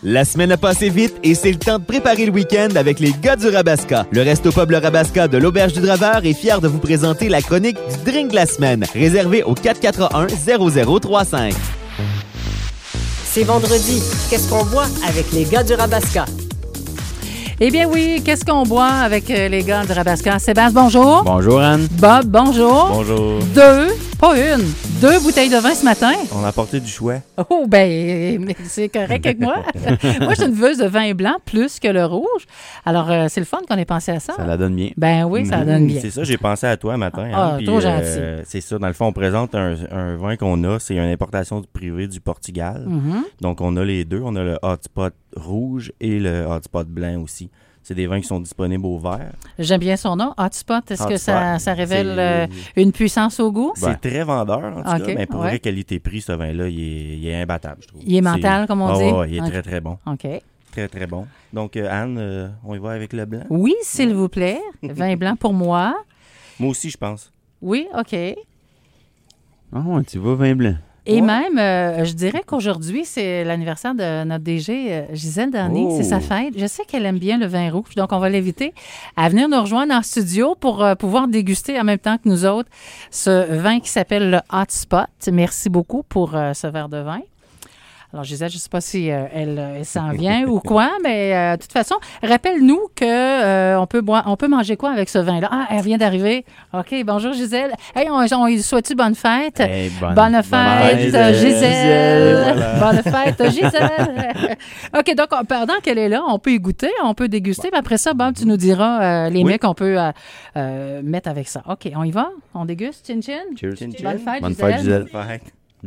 La semaine a passé vite et c'est le temps de préparer le week-end avec les gars du Rabasca. Le Resto Pub Le Rabasca de l'Auberge du Draveur est fier de vous présenter la chronique du drink de la semaine, réservée au 441-0035. C'est vendredi. Qu'est-ce qu'on boit avec les gars du Rabasca? Eh bien oui, qu'est-ce qu'on boit avec les gars du Rabasca? Sébastien, bonjour. Bonjour Anne. Bob, bonjour. Bonjour. Deux bouteilles de vin ce matin. On a apporté du choix. Oh, ben, c'est correct avec moi. Moi, je suis une veuse de vin blanc plus que le rouge. Alors, c'est le fun qu'on ait pensé à ça. Ça la donne bien. Ben oui, ça la donne bien. C'est ça, j'ai pensé à toi matin. Ah, trop gentil. C'est ça, dans le fond, on présente un vin qu'on a. C'est une importation privée du Portugal. Mm-hmm. Donc, on a les deux. On a le hotspot rouge et le hotspot blanc aussi. C'est des vins qui sont disponibles au verre. J'aime bien son nom, Hotspot. Est-ce que Hotspot, ça révèle une puissance au goût? C'est très vendeur, en tout OK, cas. Mais pour ouais. vrai, qualité-prix, ce vin-là, il est imbattable, je trouve. Il est mental, comme on dit? Oui, il est OK. très, très bon. OK. Très, très bon. Donc, Anne, on y va avec le blanc? Oui, s'il vous plaît. Vin blanc pour moi. Moi aussi, je pense. Oui, OK. Oh, tu vas vin blanc. Et même, je dirais qu'aujourd'hui, c'est l'anniversaire de notre DG, Gisèle Darny. C'est sa fête. Je sais qu'elle aime bien le vin rouge, donc on va l'inviter à venir nous rejoindre en studio pour pouvoir déguster en même temps que nous autres ce vin qui s'appelle le Hotspot. Merci beaucoup pour ce verre de vin. Alors, Gisèle, je ne sais pas si elle s'en vient ou quoi, mais de toute façon, rappelle-nous que on peut manger quoi avec ce vin-là? Ah, elle vient d'arriver. OK, bonjour Gisèle. Hey, on lui souhaite-tu bonne fête? Hey, bonne fête, Gisèle. Voilà. Bonne fête, Gisèle. OK, donc pendant qu'elle est là, on peut y goûter, on peut déguster. Puis après ça, Bob, tu nous diras les mets qu'on peut mettre avec ça. OK, on y va? On déguste? Chin chin? Cheers. Bonne fête, Bonne Gisèle. fête, Gisèle. Fête.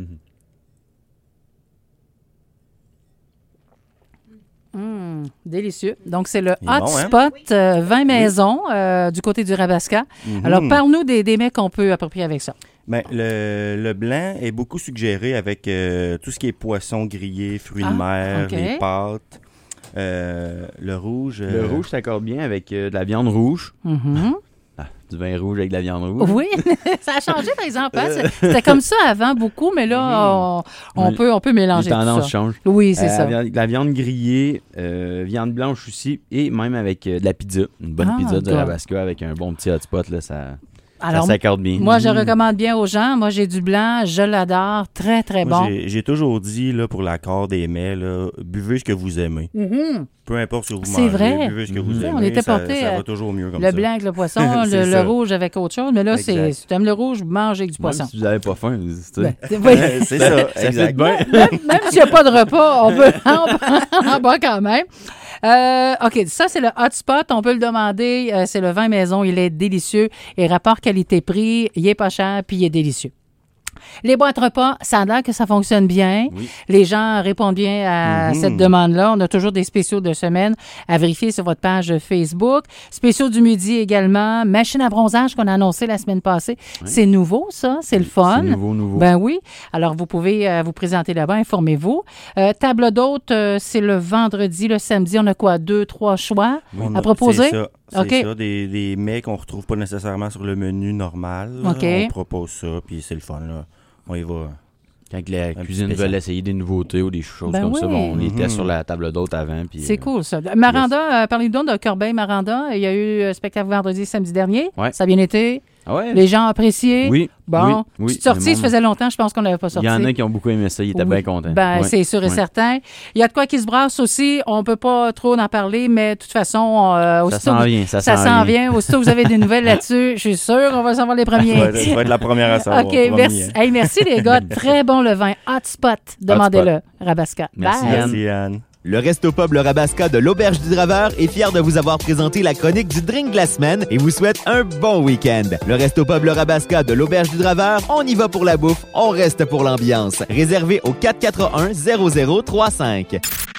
Délicieux. Donc, c'est le Il est bon, Hotspot vin maison du côté du Rabasca. Alors, parle-nous des mets qu'on peut approprier avec ça. Ben, le blanc est beaucoup suggéré avec tout ce qui est poisson grillé, fruits de mer, OK. les pâtes. Le rouge... Le rouge s'accorde bien avec de la viande rouge. Du vin rouge avec de la viande rouge. Oui, ça a changé, par exemple. Hein? C'était comme ça avant beaucoup, mais là, on peut mélanger Les tout tendances ça. changent. Oui, c'est ça. De la viande grillée, viande blanche aussi, et même avec de la pizza. Une bonne pizza de God. Rabasca avec un bon petit hotspot, là, ça Alors, s'accorde bien. moi, je recommande bien aux gens. Moi, j'ai du blanc, je l'adore. Très, très Moi, bon. j'ai toujours dit, là, pour l'accord des mets, là, buvez ce que vous aimez. Peu importe ce que vous C'est mangez, vrai. buvez ce que vous Tu sais, aimez. on était ça porté, va toujours mieux comme Le ça. blanc avec le poisson, C'est le ça. rouge avec autre chose. Mais là, Exact. si tu aimes le rouge, mange avec du Même poisson. si vous n'avez pas faim, tu sais. Ben, oui. C'est ça, Ça fait exact. bien. Même s'il n'y a pas de repas, on peut en boire quand même. OK, ça, c'est le Hotspot. On peut le demander. C'est le vin maison. Il est délicieux. Et rapport qualité-prix, il est pas cher, puis il est délicieux. Les boîtes repas, ça a l'air que ça fonctionne bien. Oui. Les gens répondent bien à cette demande-là. On a toujours des spéciaux de semaine à vérifier sur votre page Facebook. Spéciaux du midi également. Machine à bronzage qu'on a annoncé la semaine passée. C'est nouveau, ça. C'est le fun. C'est nouveau. Ben oui. Alors, vous pouvez vous présenter là-bas. Informez-vous. Table d'hôte, c'est le vendredi. Le samedi, on a quoi? 2-3 choix à proposer? C'est ça. C'est OK. ça, des mets qu'on ne retrouve pas nécessairement sur le menu normal. là. OK. On propose ça, puis c'est le fun. Là. On y va. Quand la petit cuisine spécial. veut essayer des nouveautés ou des choses Ben comme ça, oui. on les teste sur la table d'hôte avant. Puis, C'est cool, ça. Maranda, parlez-nous donc de Corbeil-Maranda. Il y a eu un spectacle vendredi et samedi dernier. Ouais. Ça a bien été. Ah ouais? Les gens ont apprécié. Oui. Bon, oui, petite sortie, le ça monde- faisait longtemps, je pense qu'on n'avait pas sorti. Il y en a qui ont beaucoup aimé ça, ils étaient Oui. bien contents. Ben, Ouais. c'est sûr et Ouais. certain. Il y a de quoi qui se brasse aussi. On peut pas trop en parler, mais de toute façon, Ça aussitôt, s'en vient, ça ça s'en s'en vient. vient. Aussitôt que vous avez des nouvelles là-dessus, je suis sûr qu'on va savoir les premiers. Ça va être la première à savoir. OK, promis, merci. hein. Hey, merci les gars. Très bon le vin. Hotspot. Demandez-le. Rabasca. Merci, Bye. Yann. Merci, Anne. Le Resto Pub Le Rabasca de l'Auberge du Draveur est fier de vous avoir présenté la chronique du drink de la semaine et vous souhaite un bon week-end. Le Resto Pub Le Rabasca de l'Auberge du Draveur, on y va pour la bouffe, on reste pour l'ambiance. Réservé au 441-0035.